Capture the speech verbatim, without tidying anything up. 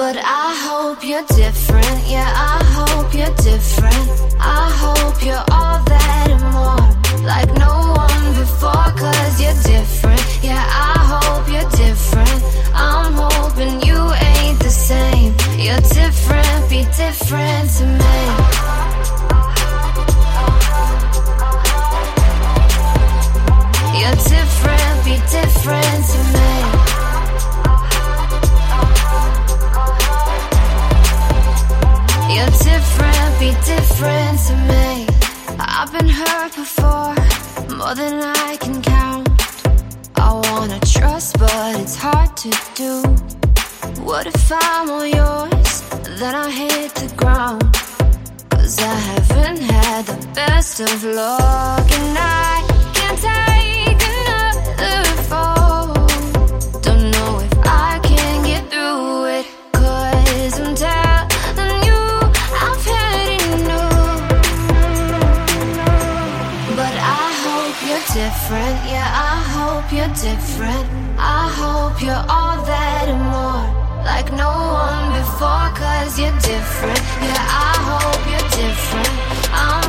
But I hope you're different, yeah, I hope you're different. I hope you're all that and more, like no one before. Cause you're different, yeah, I hope you're different. I'm hoping you ain't the same. You're different, be different to me. You're different, be different to me. You're different, be different to me. I've been hurt before, more than I can count. I wanna trust, but it's hard to do. What if I'm all yours, then I hit the ground? Cause I haven't had the best of luck, and I can't take another fall. Don't know if I can get through it, cause I'm telling you I've had enough. But I hope you're different, yeah, I hope you're different. I hope you're all that and more, like no one before. Cause you're different, yeah, I hope you're different. I'm